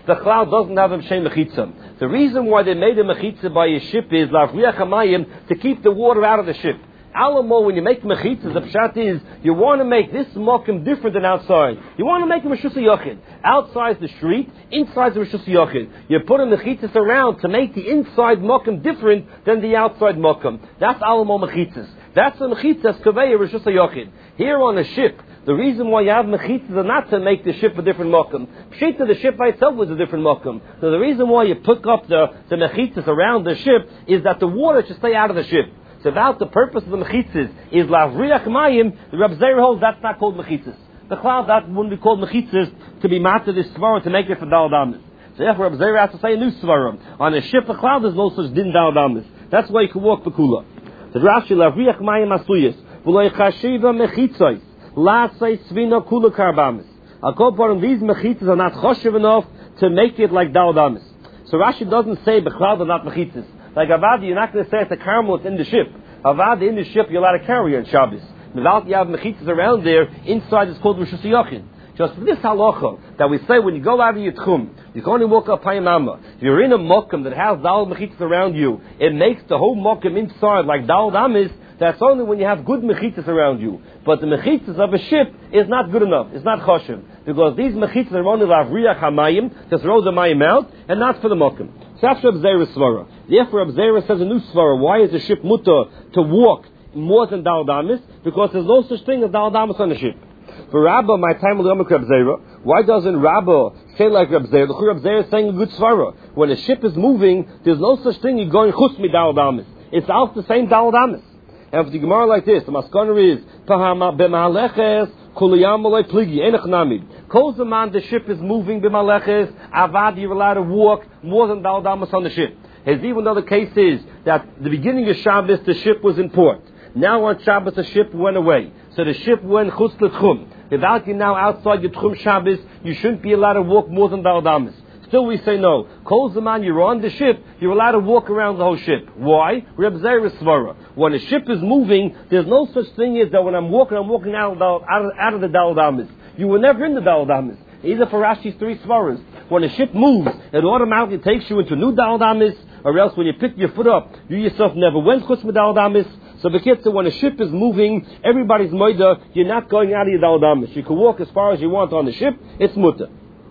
the cloud doesn't have a Shem Mechitza. The reason why they made a Mechitza by a ship is Lavriach Hamayim, to keep the water out of the ship. Alamo, when you make mechitzas, the pshat is you want to make this mokum different than outside. You want to make a Rishus Yochid. Outside's the street, inside's the Rishus Yochid. You put a mechitzas around to make the inside mokum different than the outside mokum. That's Alamo mechitzas. That's the mechitzas kaveya Rishus Yochid. Here on a ship, the reason why you have mechitzas are not to make the ship a different mokum. Pshita, the ship by itself was a different mokum. So the reason why you put up the mechitzas around the ship is that the water should stay out of the ship. So about the purpose of the mechitzas is lavriach mayim, the Reb Zera holds that's not called mechitzas. The cloud, that wouldn't be called mechitzas to be matter this svara to make it for dal damas. So therefore Reb Zera has to say a new svara. On a ship, the cloud, there's no such din dal damas. That's why you can walk bekula. So Rashi lavriach mayim asuyas v'lo yechashiva mechitzos lasay svina kula karbamis. I'll call upon these mechitzas are not choshev enough to make it like dal damas. So Rashi doesn't say becloud are not mechitzas. Like Avada, you're not going to say it's a carmel, it's in the ship. Avada, in the ship, you're allowed to carry her on Shabbos. Without you have mechitzas around there, inside is called Rishus Yochin. Just for this halacha, that we say when you go out of your tchum, you can only walk up Hayamama. If you're in a mokum that has dal mechitzas around you, it makes the whole mokum inside like dal damis. That's only when you have good mechitzas around you. But the mechitzas of a ship is not good enough. It's not choshev. Because these mechitzas are only lavriach hamayim, just roll the mayim out, and not for the mokum. So that's Reb Zera's svara. Therefore, Reb Zera says a new svara. Why is the ship mutter to walk more than dal damis? Because there's no such thing as dal damis on the ship. For Rabbah, my time will come Reb Zera. Why doesn't Rabbah say like Reb Zera? The Reb Zera is saying a good svara. When a ship is moving, there's no such thing you're going chus mi dal damis. It's out the same dal damis. And for the Gemara like this, the maskana is Pahama b'maleches kuliyam olay pligi enach namid. Kozaman, the ship is moving b'maleches. Avad, you're allowed to walk more than dal damas on the ship. As even though the case is that the beginning of Shabbos the ship was in port. Now on Shabbos the ship went away, so the ship went chutz l'tchum. Without you now outside your tchum Shabbos, you shouldn't be allowed to walk more than dal damas. Still we say no. Kol zaman, you're on the ship, you're allowed to walk around the whole ship. Why? Reb Zera svara. When a ship is moving, there's no such thing as that when I'm walking out of the dal damas. You were never in the dal damas. Either for Rashi's three svaras. When a ship moves, it automatically takes you into a new dal damas, or else when you pick your foot up, you yourself never went chutz mit dal damas. So the kids say when a ship is moving, everybody's moida, you're not going out of your dal damas. You can walk as far as you want on the ship, it's mutter.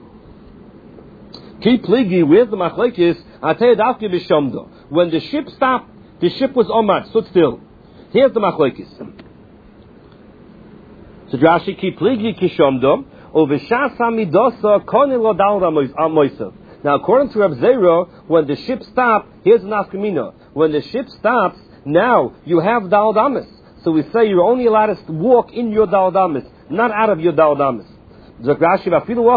Keep pligi, where's the machlekes? Atayadavki b'shamdo. When the ship stopped, the ship was omad, stood still. Here's the machlekes. So Rashi keep pligi kishamdo, uveshas hamidosa koni lo dal amoisav. Now according to Reb Zera, when the ship stopped, here's the nafkamina. When the ship stops, now you have dal damas. So we say you're only allowed to walk in your dal damas, not out of your dal damas. Still, Rabbi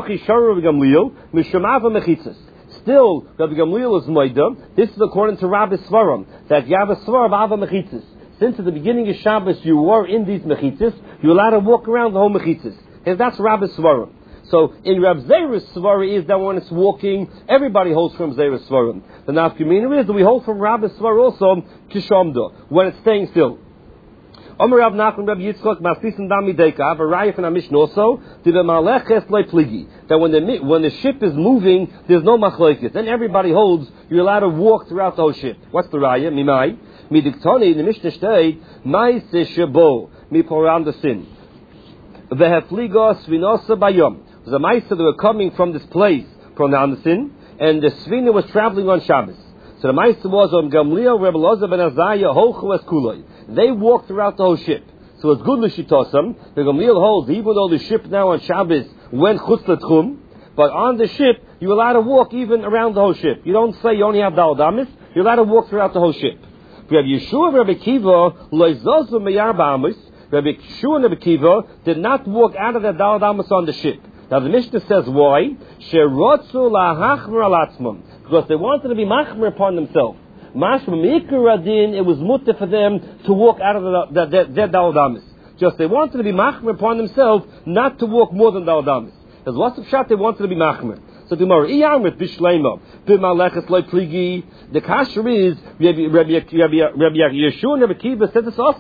Gamliel is moida. This is according to Rabbi Svaram, that you have a svar of ava mechitzas. Since at the beginning of Shabbos you were in these mechitzas, you're allowed to walk around the whole mechitzas. And that's Rabbi Svaram. So in Reb Zera's svara is that when it's walking, everybody holds from Zera's svara. The nafkamina is that we hold from Rabbi Svara also kishamdo, when it's staying still. Omer Rav Nachman Rabbi Yitzchak Masisim Dami Deika. I have a raya from the Mishnah also. That when the ship is moving, there's no machlokes. Then everybody holds you're allowed to walk throughout the whole ship. What's the raya? Mimai midiktoni. The Mishnah state Mai se shebo mi poram the sin. Vehefliga svinosa bayom. There's a ma'isa that were coming from this place from the sin, and the svina was traveling on Shabbos. So the ma'isa was on Gamliel, Rebbe Loza ben Azariah, Holchu es Kuloi. They walked throughout the whole ship. So it's good l'shitosam. The Gamliel holds, even though the ship now on Shabbos went chutz l'tchum, but on the ship, you're allowed to walk even around the whole ship. You don't say you only have dal damis, you're allowed to walk throughout the whole ship. Rabbi Yeshua and Rabbi Kiva, loizozu meyarba amis, Rabbi Yeshua and Rabbi Kiva did not walk out of the dal damis on the ship. Now the Mishnah says why? Sherotzu lahachmer alatzmum. Because they wanted to be machmer upon themselves. Mashma Mikuradin, it was mutter for them to walk out of their dal damis. Just they wanted to be machmer upon themselves, not to walk more than dal damis. There's lots of shot they wanted to be machmer. So tomorrow, Iyamrit Bishlema, Bimaleches Loi Pligi. The kasher is Rabbi Yeshua and Rabbi Kiva said this also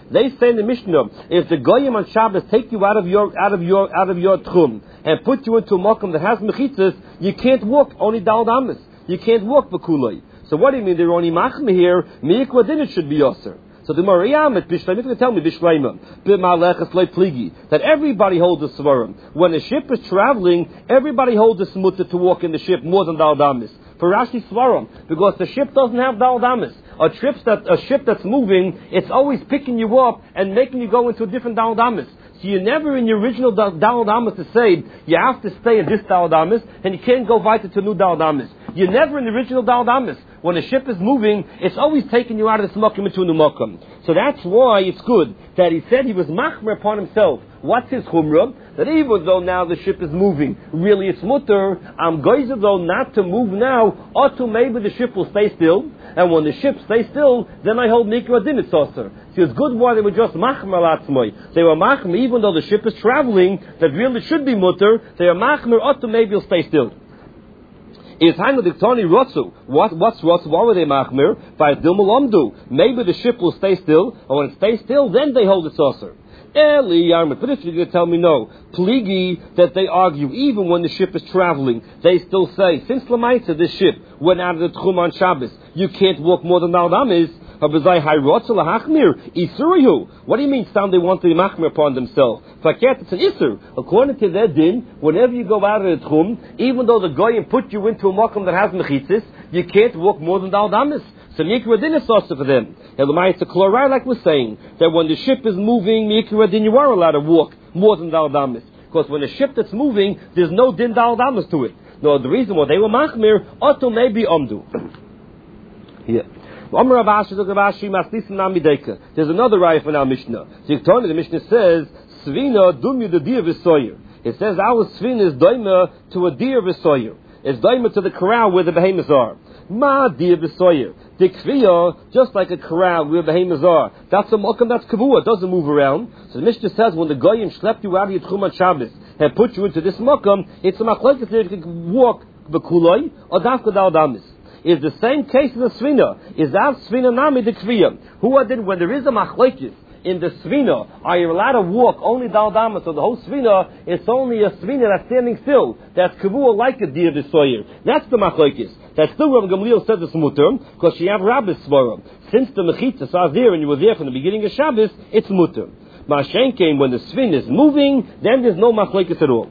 They say in the Mishnah, if the goyim on Shabbos take you out of your tchum and put you into a makom that has mechitzas, you can't walk only dal damas. You can't walk b'kulay. So what do you mean they're only machmir here? Mi'ikwa din it should be yoser. So the Mariamet Bishleim can tell me Bishleimah b'malechas loy pligi that everybody holds a svarim. When a ship is traveling, everybody holds a smutta to walk in the ship more than dal damas. For Rashi svarim, because the ship doesn't have dal damas. A ship that's moving, it's always picking you up and making you go into a different dal damas. So you're never in your original dal damas to say you have to stay in this dal damas and you can't go weiter to new dal damas. You're never in the original dal damas. When a ship is moving, it's always taking you out of this mokum into a new mokum. So that's why it's good that he said he was machmer upon himself. What's his chumrah? That even though now the ship is moving, really it's mutter, I'm going though not to move now, or to maybe the ship will stay still, and when the ship stays still, then I hold nikra din it's also. So it's good why they were just machmer latzmoy. They were machmer even though the ship is traveling, that really should be mutter, they are machmer, or to maybe will stay still. Is Hainodiktoni Rotsu. What's Rotsu? Why were they machmir? By Dilmalamdu. Maybe the ship will stay still, and when it stays still, then they hold it saucer. Eli Yarmut. But if you're going to tell me no, Pligi, that they argue, even when the ship is traveling, they still say, since Lamaitza, this ship went out of the Tchum on Shabbos, you can't walk more than Daldamis. What do you mean, Stam, they want to be machmir upon themselves? It's an isur. According to their din, whenever you go out of the tchum, even though the goyim put you into a makom that has mechitzis, you can't walk more than dal damis. So mikra din is also for them. It's a chlorai, like we're saying, that when the ship is moving, mikra din, you are allowed to walk more than dal damis. Because when a ship that's moving, there's no din dal damis to it. No, the reason why they were machmir, oto maybe omdu. Yeah. There's another raya from our Mishnah. The Mishnah says, Svina dumya the deer v'soyer. It says our svina is daima to a deer v'soyer. It's daima to the corral where the behemoths are. Ma deer v'soyer. The kviya, just like a corral where the behemoths are. That's a mokum that's kavua. It doesn't move around. So the Mishnah says when the goyim schlepped you out of your tchum on Shabbos and put you into this mokum, it's a machlokes that you can walk b'kuloi or dafka dal damis. Is the same case in the svina. Is that svina nami the kviya? Who are did when there is a machlokes in the svina, are you allowed to walk only dal damas? So the whole svina, it's only a svina that's standing still. That's kavua like a deer v'soyer. That's the machlokes. That's still Rav Gamliel said this mutter because she have rabbis svarim. Since the mechitzas are there and you were there from the beginning of Shabbos, it's mutter. Mashen came when the svina is moving, then there's no machlokes at all.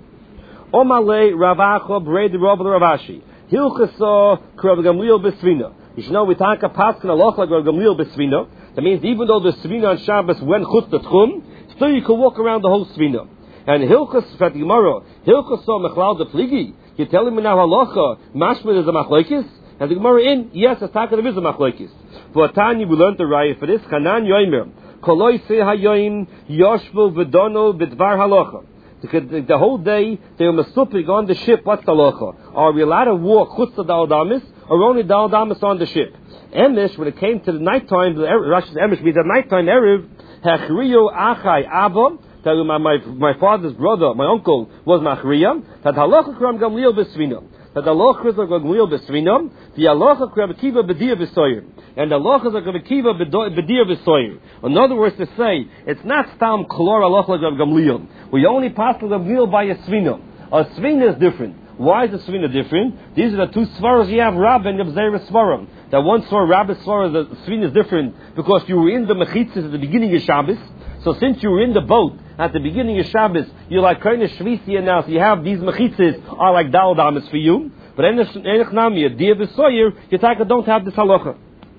Omalei Ravacha Brei the Rav Ravashi. Hilchasa Rav Gamliel besvina. You should know we talk a pasuk in halacha like Rav Gamliel besvina. That means even though the svina on Shabbos went chutz the tchum, still you can walk around the whole svina. And Hilchas for the Gemara, Hilchasa mechlal the pligi. You're telling me now halacha mashma is a machlokes? And the Gemara in yes, it's talking there is a machlokes. For Tanya we learned the raya for this. Chanan yoimer koloi se hayoim yoshvu v'dono b'dvar halacha. The whole day they were masupig on the ship. What's the halacha? Are we allowed to walk chutz dal damis or only dal damis on the ship? Emish, when it came to the nighttime, Rashi's Emish means at nighttime erev hechriyo achai abba. That my father's brother, my uncle, was machriya. That halacha kram gamliel besvina. That the halacha is like gamliel besvina. The halacha kram kiva bedir v'soyer. And the halacha is like kiva bedir v'soyer. In other words, to say it's not stam klor halacha like gamliel. We only pass the gamliel by a svina. A svina is different. Why is the svina different? These are the two svaras you have, Rab and Yabzera svaram. That one swar, Rabbi swar, the svina is different because you were in the mechitzas at the beginning of Shabbos. So since you were in the boat at the beginning of Shabbos, you're like Koine Shvisiya now, so you have these mechitzas are like dal damas for you. But Enech Nami, a deer v'soyer, you don't have this halacha.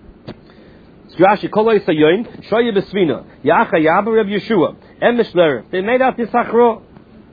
Rashi koloi sayoin, shoye besvina, yacha yaber Reb Yeshua, emesh ler. They made out this hachro.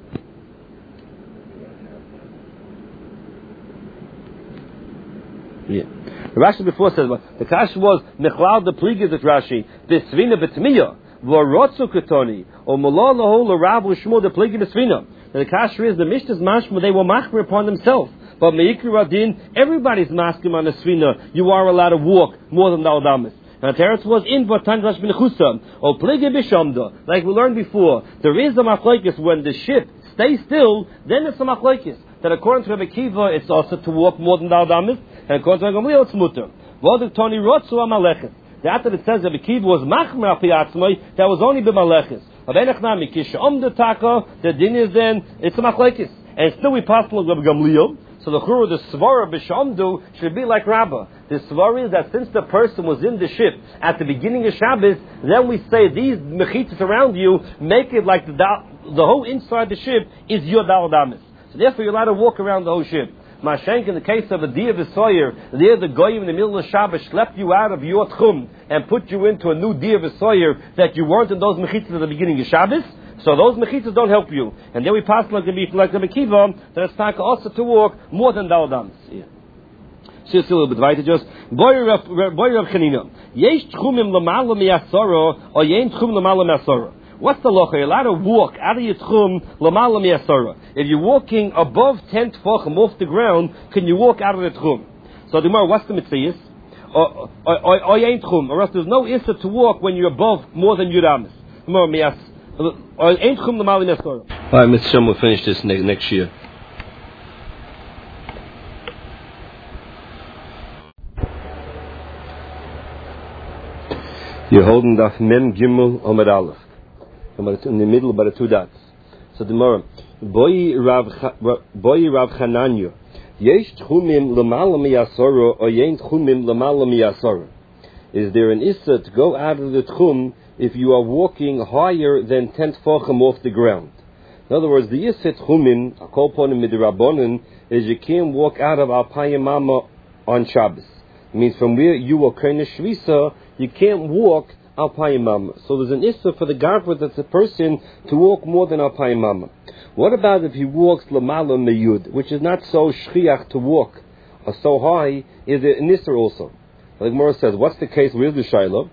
Yeah. Rashi before says the kash was mechlal the pligas of Rashi besvina betmiya v'rotzu ketoni or malal lahol l'rav l'shmo the pligas besvina. The kash is the mishnah's mashma they were machmer upon themselves. But meikri radin everybody's masking on the svina. You are allowed to walk more than the aldamis. And the teretz was in v'tan rash b'nechusa or pligas b'shamda. Like we learned before, there is a machlokes when the ship stays still. Then it's a machlokes. That according to Rabbi Kiva, it's also to walk more than the aldamis. And according to Gamliel, it's mutter. V'odek Toni Rotzu Amalekhet. The after it says that Akiva was machmer api atzmai, that was only b'malechis. Abenach nami kisha the taka, the din is then it's a machlekes, and still we pass on Gamliel. So the churu, the svara b'shamdu should be like Rabbah. The svara is that since the person was in the ship at the beginning of Shabbos, then we say these mechitzas around you make it like the whole inside the ship is your dal damis. So therefore you're allowed to walk around the whole ship. Mashenk, in the case of a Dia V'Soyer, there the goyim in the middle of Shabbos schlepped you out of your tchum and put you into a new Dia V'Soyer that you weren't in those mechitzas at the beginning of Shabbos. So those mechitzas don't help you. And then we pass like the Akiva, that it's time also to walk more than Dal Damis. Yeah. So it's a little bit weiter just. Boy Rav Chanina. Yesh tchumim l'mala mi'asara, or yein tchum l'mala mi'asara. What's the locha? You're allowed to walk out of your tchum l'mala mi'asara. If you're walking above 10 tefachim off the ground, can you walk out of the tchum? So the Gemara, what's the mitzvah? Or yein tchum, or else there's no issa to walk when you're above more than Yudamis. Gemara mi'as. Or yein tchum l'mala mi'asara. All right, Mitzvah, we'll finish this next year. You're holding Daf Mem Gimel Omar Aleph. In the middle by the two dots. So the Gemara, Boy Rav Chananya, Yesh Tchumim L'Mala Miyasora, or Yein Tchumim L'Mala Miyasora. Is there an issa to go out of the tchum if you are walking higher than 10 tefachim off the ground? In other words, the issa tchumim, a kol ponim midrabanan, is you can't walk out of Alpayim Mama on Shabbos. It means from where you are Koine Shvisa, you can't walk Alpayim Mama. So there's an issa for the garber that's a person to walk more than Alpayim Mama. What about if he walks Lamala Meyud, which is not so shchiach to walk or so high, is it an issa also? Like Gemara says, what's the case? Where's the Shiloh?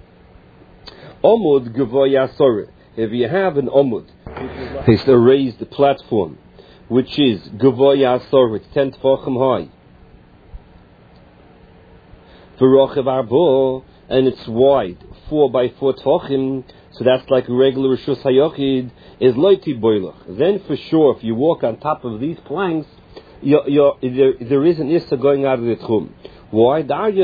Omud Gavoya Sore. If you have an Omud, it's a raised platform, which is Gavoya Sore, it's 10 tefachim high. V'rochev arbo, and it's wide, 4 by 4 tefachim, so that's like a regular Rishus Hayochid, is loiti boilach. Then for sure, if you walk on top of these planks, there is an issa going out of the tchum. Why?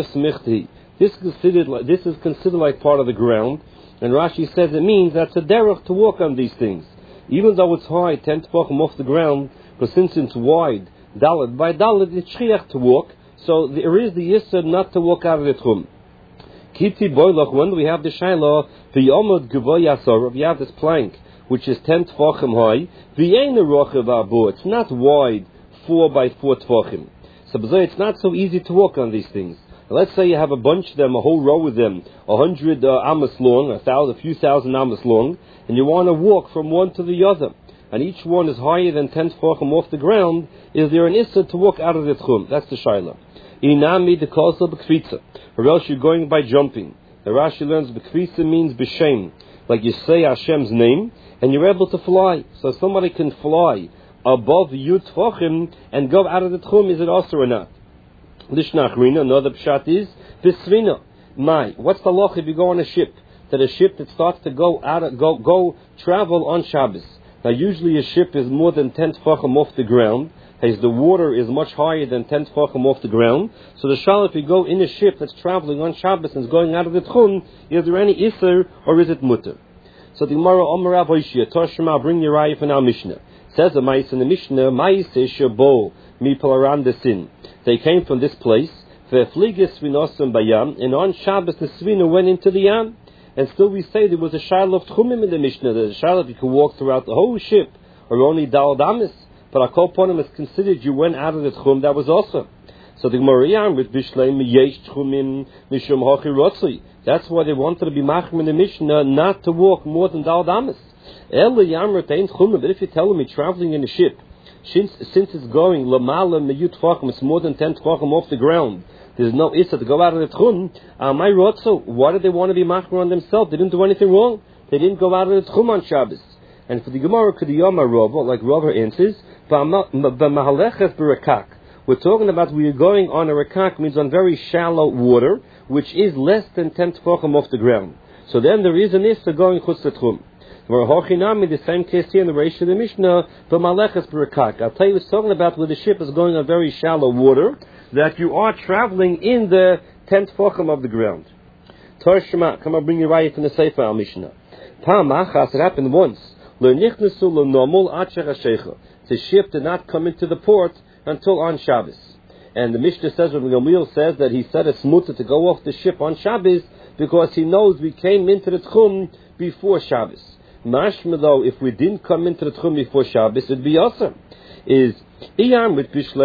This is considered like part of the ground, and Rashi says it means that's a derech to walk on these things. Even though it's high, 10 tefachim off the ground, but since it's wide, dalet by dalet, it's shchiach to walk, so there is the issa not to walk out of the tchum. Kiti boilach, when do we have the shayla? The yomod gavoy asor, if you have this plank, which is 10 tefachim high, v'yein rochev abu, it's not wide, 4 by 4 tefachim. So it's not so easy to walk on these things. Let's say you have a bunch of them, a whole row of them, 100 amos long, a few thousand amos long, and you want to walk from one to the other, and each one is higher than 10 tefachim off the ground. Is there an issa to walk out of the tchum? That's the shayla. Inami the cause of b'kvitza, or else you're going by jumping. The Rashi learns b'kvitza means b'shem, like you say Hashem's name, and you're able to fly. So somebody can fly above Yud Tfachim and go out of the tchum, is it also or not? Lishnachrina, another pshat is Bisvina. What's the loch if you go on a ship? That a ship that starts to go travel on Shabbos. Now usually a ship is more than 10 tefachim off the ground, as the water is much higher than 10 tefachim off the ground. So the shal, if you go in a ship that's traveling on Shabbos and is going out of the tchum, is there any isser or is it mutter? So the Gemara Omer Rav Hoshia, Toshma, bring your raya for our Mishnah. Says the Mais in the Mishnah, Mais Shabo Mi Palaran Desin. They came from this place, Ve'fliges Svinosim Bayam, and on Shabbos the Svina went into the Yam. And still we say there was a Shiloh of Tchumim in the Mishnah. There's a Shiloh if you could walk throughout the whole ship, or only Dal Damis. But Akol Ponim is considered you went out of the Tchum, that was also. So the Gemara Yam with Bishleim Yesh Tchumim Mishum Hochi Rotzli. That's why they wanted to be Machim in the Mishnah, not to walk more than Dal Damis. But if you're telling me traveling in a ship, since it's going Lamala Meyut Tfachim, it's more than 10 Tfachim off the ground, there's no issa to go out of the Tchum, my Rotzo, why did they want to be Machim on themselves? They didn't do anything wrong. They didn't go out of the Tchum on Shabbos. And for the Gemara Kediyama Rava, like Rava answers, we're talking about we are going on a rakak, means on very shallow water, which is less than 10 tefachim off the ground. So then there is an issa going chutz l'tchum. The same case here in the Reish of the Mishnah, the Maleches Barakak. I'll tell you, it's talking about where the ship is going on very shallow water, that you are traveling in the 10 tefachim of the ground. Torah Shema, come on, bring your raya from the Sefer Al Mishnah. Pam Achas, it happened once. Le'nichnesu le'nomul atcher ha'sheicha. The ship did not come into the port until on Shabbos. And the Mishnah says, Rabbi Gamliel says that he said it's mutter to go off the ship on Shabbos because he knows we came into the Tchum before Shabbos. Mashma though, if we didn't come into the Tchum before Shabbos, it'd be awesome. There is an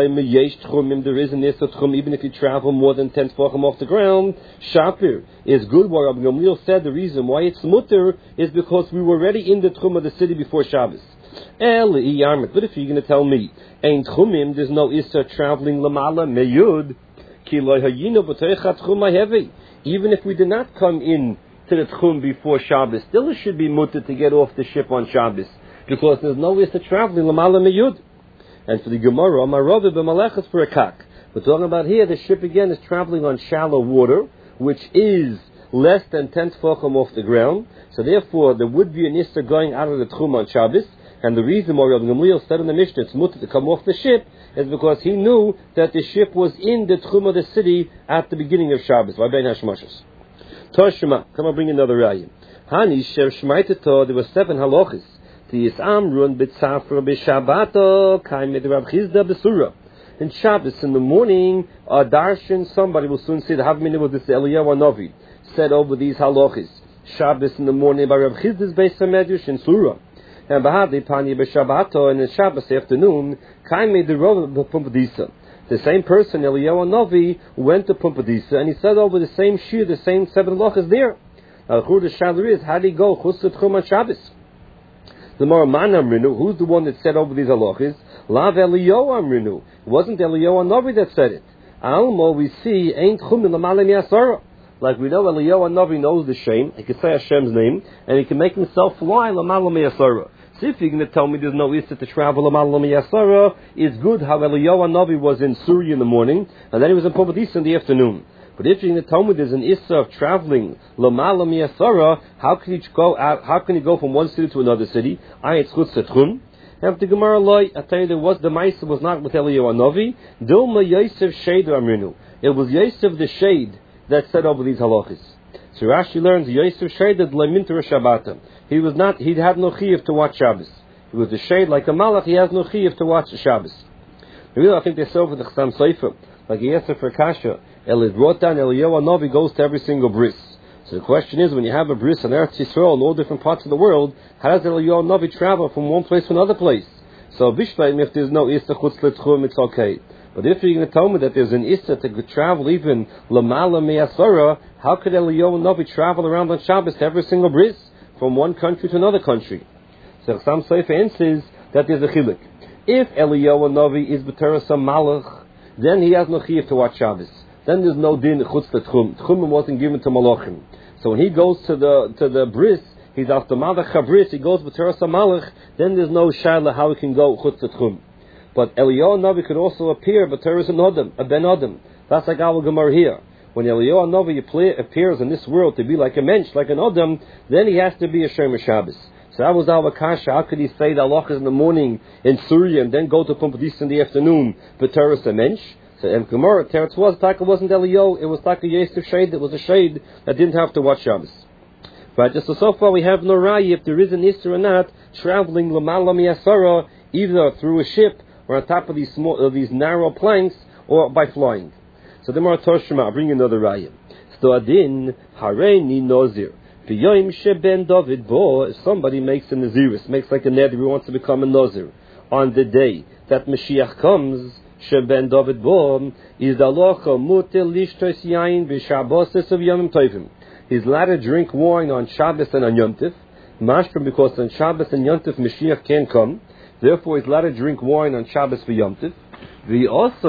Issa Tchum, even if you travel more than 10 tefachim off the ground. Shapir is good. What Rabbi Gamliel said, the reason why it's mutter is because we were already in the Tchum of the city before Shabbos. But if you're going to tell me, ain't Tchumim, there's no Issa traveling Lamala Meyud, even if we did not come in to the Tchum before Shabbos, still it should be mutter to get off the ship on Shabbos, because there's no Issa traveling Lamala Meyud. And for the Gemara, Marav b'malechas for a kak. We're talking about here, the ship again is traveling on shallow water, which is less than 10 tefachim off the ground. So therefore, there would be an Issa going out of the Tchum on Shabbos. And the reason why Rabbi Gamliel said in the Mishnah it's mutter to come off the ship is because he knew that the ship was in the Tchum of the city at the beginning of Shabbos. By Bein Hashmashos. Toshima, come on, bring another raya. Hani sher shmaiteto, there were 7 halachas. The Amrun b'tzafra b'shabbato kaimid Rav Chizda b'sura. In Shabbos in the morning, a darshan, somebody will soon say the Havmina with this Eliyahu Hanavi said over these halachas. Shabbos in the morning by Rav Chizda's Beis HaMedrash in Surah. And Bahadi Pani b'Shabbato, and in Shabbos afternoon, kaimid the Rav b'Pumpadisa. The same person, Eliyahu Hanavi, went to Pumpadisa, and he said over the same shir, the same 7 halachas there. Now, the Shalar is, how did he go? Chus Tchum on Shabbos. The Moraman Amrinu, who's the one that said over these halachas? Lav Eliyahu Amrinu. It wasn't Eliyahu Hanavi that said it. Almo, we see, ain't Chum in L'malam Yasara. Like we know, Eliyahu Hanavi knows the Shem. He can say Hashem's name, and he can make himself fly L'malam Yasara. So if you're going to tell me there's no Issa to travel L'malam Yasara, it's good how Eliyahu Hanavi was in Surya in the morning, and then he was in Pumbedisa in the afternoon. But if you're going to tell me there's an Issa of traveling L'malam Yasara, how can he go out? How can he go from one city to another city? Ayat Chutz Tchum. And the Gemara Loi, I tell you, the Maisa was not with Eliyahu Hanavi. Dilma Yosef Shade Amrinu. It was Yosef the Shade that said over these halachas. So Rashi learns Yosef Shade that Leminter Shabbatam. He had no chiyuv to watch Shabbos. He was a shade like a malach. He has no chiyuv to watch Shabbos. Really, I think they said over the Chassam Sofer, like he asked for Kasha. Eli brought down Eliyahu Hanavi goes to every single bris. So the question is, when you have a bris in Eretz Yisrael in all different parts of the world, how does Eliyahu Hanavi travel from one place to another place? So Bishleim, if there's no Issa Chutz L'Tchum, it's okay. But if you're going to tell me that there's an Issa to travel even L'Mala Me'asara, how could Eliyahu Hanavi travel around on Shabbos to every single bris from one country to another country? So some Sefer answers that there's a chiluk. If Eliyahu Hanavi is B'teras HaMalach, then he has no chiyuv to watch Shabbos. Then there's no din chutz l'tchum. Tchumim wasn't given to malachim. So when he goes to the bris, he's after malach habris. He goes B'teras HaMalach. Then there's no shaila how he can go chutz l'tchum. But Eliyahu Hanavi could also appear B'teras Adam, a ben Adam. That's like our Gemara here. When Eliyahu Hanavi appears in this world to be like a mensch, like an Adam, then he has to be a Shomer Shabbos. So that was our kasha. How could he say the halachas in the morning in Surya and then go to Pumbedisa in the afternoon B'teras a mensch? So in Gemara, Teretz wasn't Eliyahu, it was Taka Yosef Shade, that was a shade that didn't have to watch Shabbos. Right, so far we have no raya if there is an Issa or not, traveling L'malam Yasara, either through a ship or on top of these narrow planks or by flying. So the Gemara Toshima, I'll bring you another raya. Stoadin Hareini Nozir. V'yoim Sheben David Bo, if somebody makes a Naziris, makes like a neder, who wants to become a Nazir, on the day that Mashiach comes, Sheben David Bo, is the halacha muter lishtos yain b'shabbosos of Yomim Tovim. He's allowed to drink wine on Shabbos and on Yom Tov, mashpim because on Shabbos and Yom Tov Mashiach can't come, therefore he's allowed to drink wine on Shabbos for Yom Tov. The also